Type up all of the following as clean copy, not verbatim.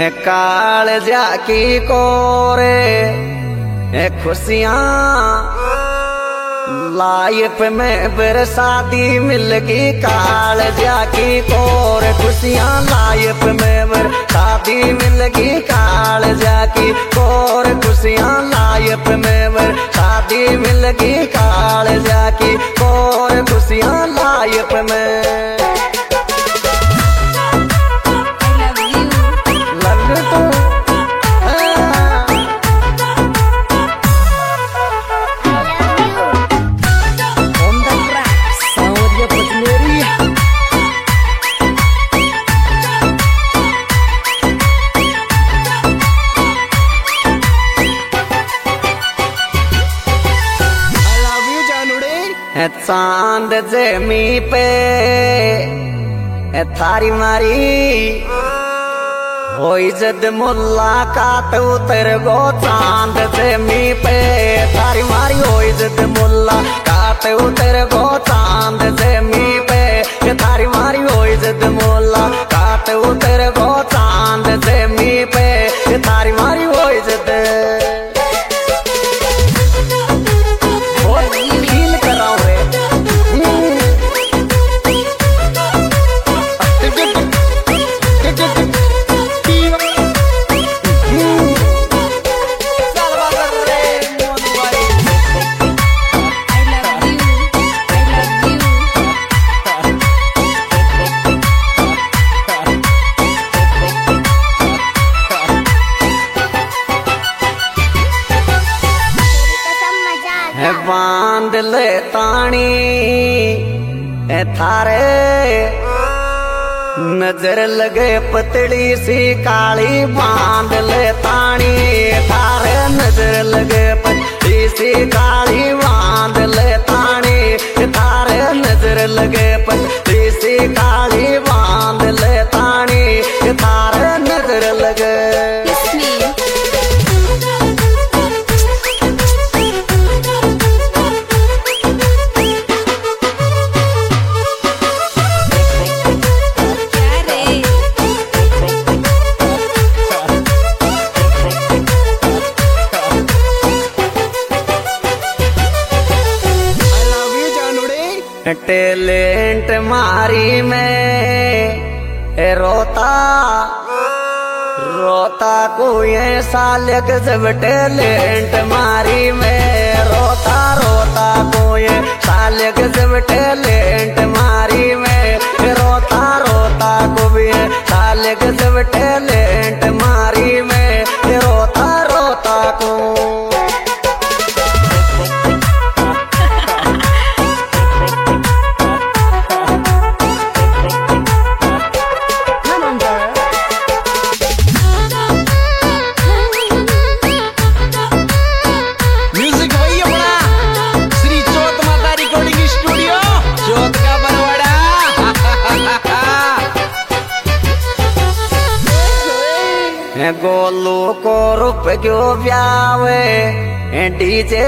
काल जाकी कोरे खुशियाँ लाइफ में बरसाती मिलगी। काल जाकी कोर खुशियाँ लाइफ में बरसाती मिलगी। काल जाकी कोर खुशियाँ लाइफ में बरसाती मिलगी। काल जाकी कोर खुशियाँ लाइफ में। चांद जमी पे थारी मारी होई जद मुलाकात उतर गो। चांद जमी पे थारी मारी होई जद मुलाकात उतर गो। चांद जमी पे थारी मारी होई जद मुलाकात उतर गो। चांद जमी पे थारी मारी होई जद बांध ले तानी थारे नजर लगे पतली सी काली। बांध ले तानी थारे नजर लगे पतली सी काली। बांध ले तानी थारे नजर लगे पतली सी काली। बांध ले तानी थारे नजर लगे। टैलेंट मारी में रोता रोता को ये सालक जब टैलेंट मारी में रोता रोता को ये सालक जब टैलेंट मारी में रोता रोता को भी सालक जब टैलेंट मारी में रोता रोता को। गोलू को रूप क्यों ब्यावे डीजे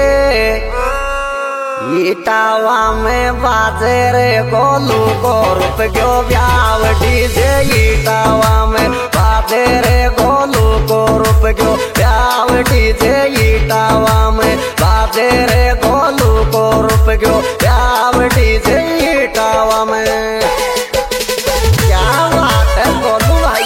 इटावा में बाजे रे। गोलू को रूप क्यों ब्यावे डीजे इटावा में बाजे रे। गोलू को रूप क्यों ब्यावे डीजे इटावा में बाजे रे। गोलू को रूप क्यों ब्यावे डीजे इटावा में। क्या बात है गोलू भाई।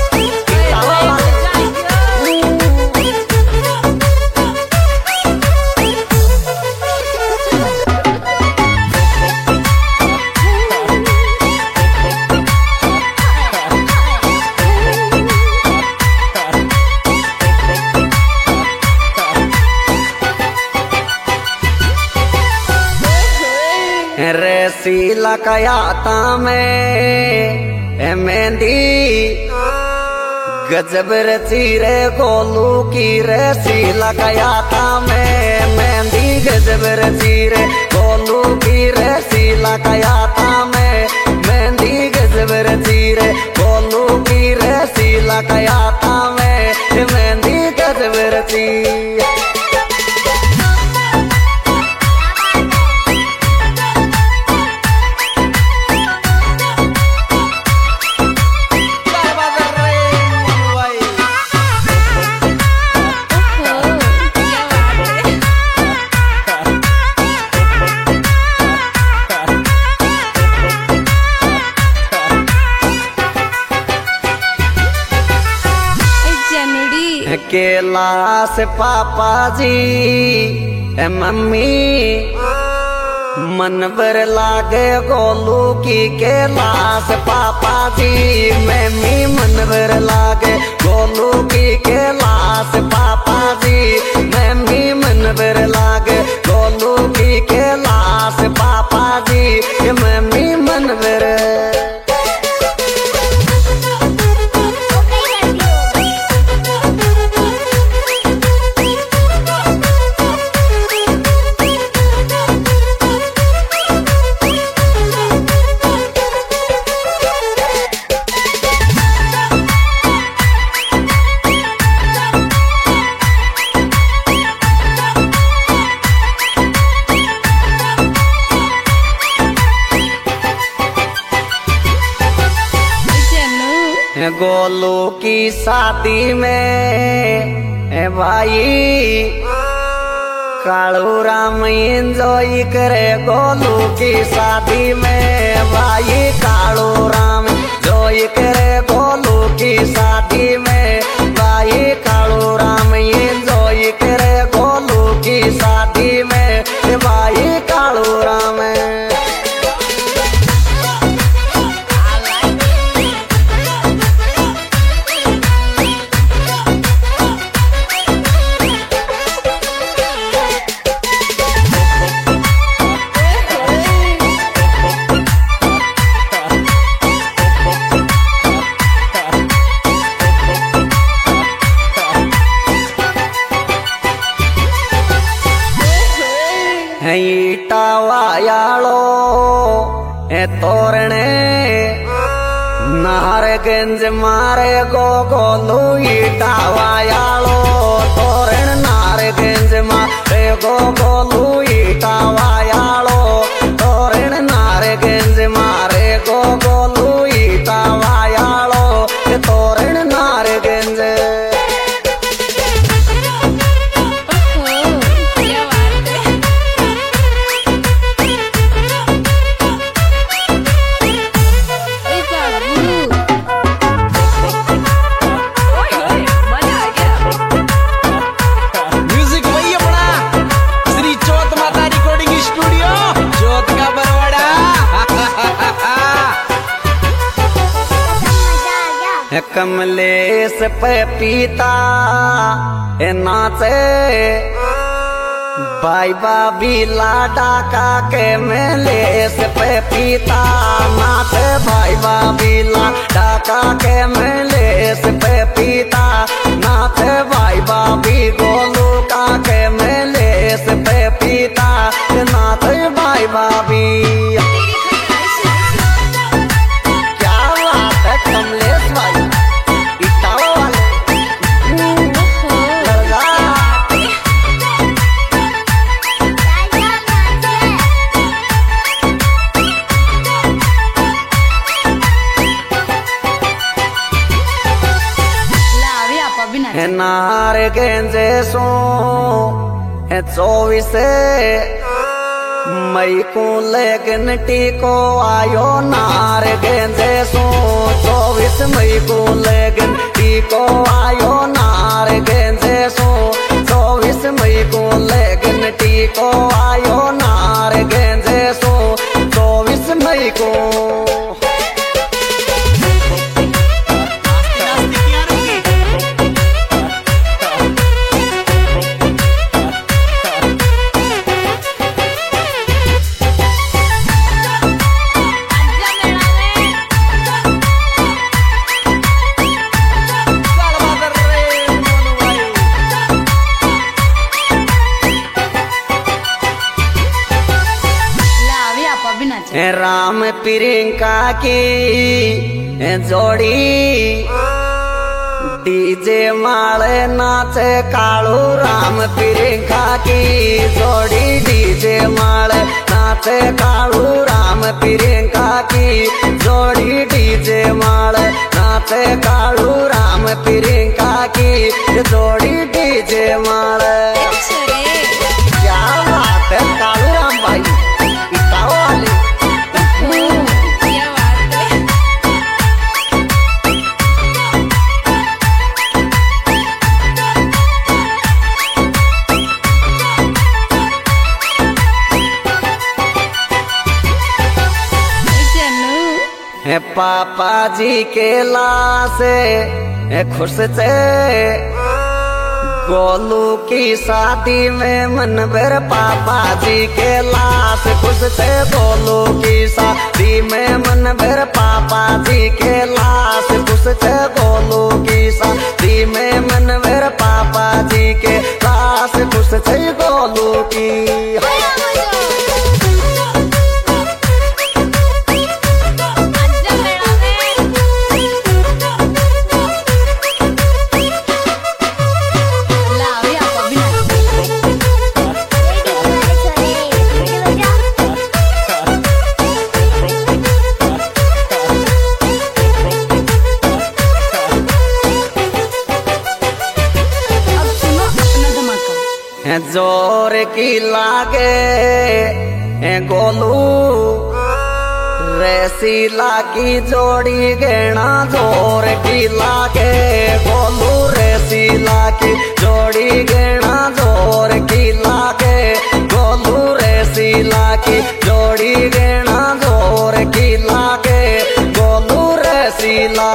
रसीला कयाता में मेहंदी गजब रची रे। गोलू की रसीला कयाता में मेहंदी गजब रची रे। गोलू की रसीला कयाता में मेहंदी गजब रची रे। गोलू की रसीला कयाता में मेहंदी गजब रची। लाश पापा जी ए मम्मी मन भर लागे गोलू की के लाश पापा जी मम्मी मन भर लागे गोलू की के लाश पापा जी मम्मी मन भर लागे गोलू की के लाश पापा जी मम्मी मन भर गोलू की शादी में ए भाई कालू राम एंजॉय करे गोलू की शादी में भाई कालू राम एंजॉय करे गोलू की शादी में भाई कालू राम एंजॉय करे गोलू की शादी में भाई कालू राम टावायालो ए तोरणे नारगंज मारे गोलू टावायालो तोरण नारगंज मारे गोलू टावायालो तोरण नारगंज मारे गोलू टावायालो तोरण नारगंज कमलेश पे पीता ए नाचे भाई बाबी लाडा का के मेलेस पे पीता नाचे भाई बाबी लाडा का के मेलेस पे पीता नाचे भाई बाबी गोलू का के मेलेस पे पीता नाचे भाई बाबी क्या बात है कमलेश भाई नार गेंजे सो 24 मई को लेकिन टीको आयो नार गेंजे सो 24 मई को लेकिन टीको आयो नार गेंजे सो 24 मई को लेकिन टीको आयो नार गेंजे सो 24 मई को राम प्रियंका की जोड़ी डीजे माले नाचे कालू राम प्रियंका की जोड़ी डीजे माले नाचे कालू राम प्रियंका की जोड़ी डीजे माले नाचे कालू राम प्रियंका की जोड़ी डीजे माले क्या बात है कालू राम भाई वाले पापा जी के लासे खुश थे गोलू की शादी में मन भर पापा जी के लाश खुश थे गोलू की शादी में मन भर पापा जी के लाश खुश थे गोलू की शादी में मन भर पापा जी के लाश खुश थे गोलू की। जोर की लागे गोलू रेसीला की जोड़ी गेना जोर की लागे गोलू रेसीला की जोड़ी गेना जोर की लागे गोलू रेसीला की जोड़ी गेना जोर की लागे गोलू रेसीला।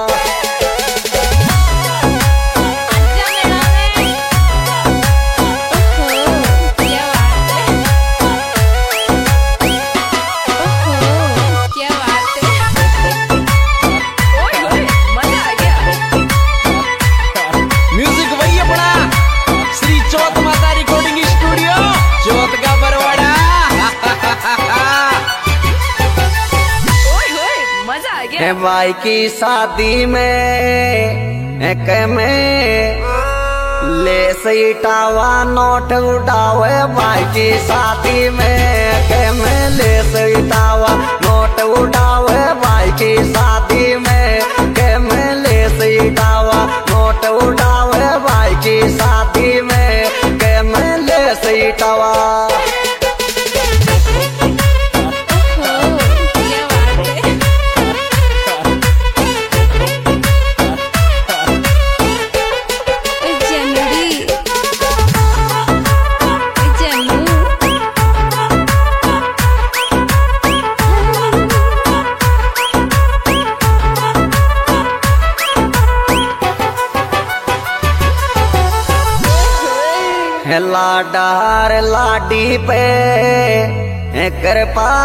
भाई की शादी में ले सही टावा नोट उड़ावे भाई की शादी में ले सही टावा नोट उड़ावे भाई की शादी में ले सही टावा नोट उड़ावे भाई की शादी में ले सही टावा। लाडार लाडी पे कृपा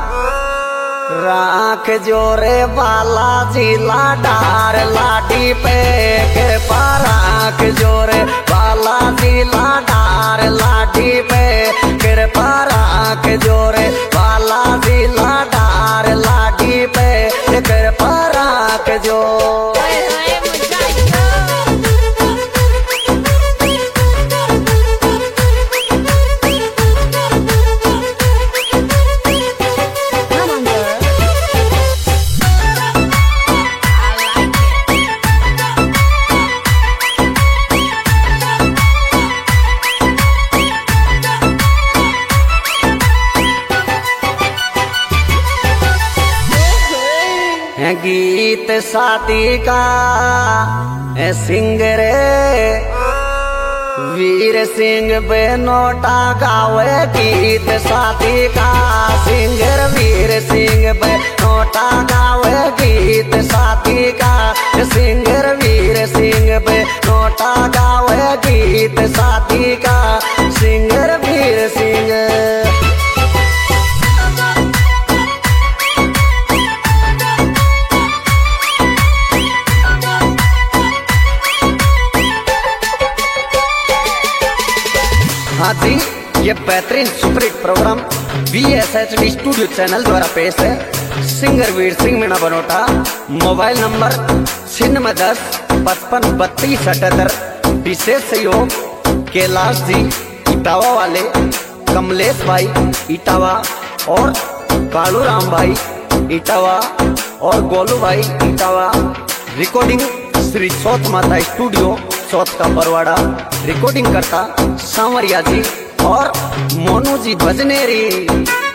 राख जोरे बालाजी लाडार लाडी पे कृपा राख जोरे बालाजी लाडार लाडी पे कृपा राख जोरे बालाजी लाडार लाडी पे कृपा राख जो। गीत शादी का सिंगर वीर सिंह बेनोटा गावे गीत शादी का सिंगर वीर सिंह बेनोटा गावे गीत शादी का सिंगर वीर सिंह बेनोटा गावे गीत शादी का सिंगर वीर सिंह। हाँ जी, ये बेहतरीन superhit programme VSHD studio channel द्वारा पेश है। Singer Veer Singh Meena Banota, mobile number 9610 55 32 78। विशेष सहयोग कैलाश जी इटावा वाले, कमलेश भाई इटावा और कालू राम भाई इटावा और गोलू भाई इटावा। रिकॉर्डिंग श्री सोत माता स्टूडियो सोत का बरवाड़ा। रिकॉर्डिंग करता सांवरिया जी और मोनू जी भजनेरी।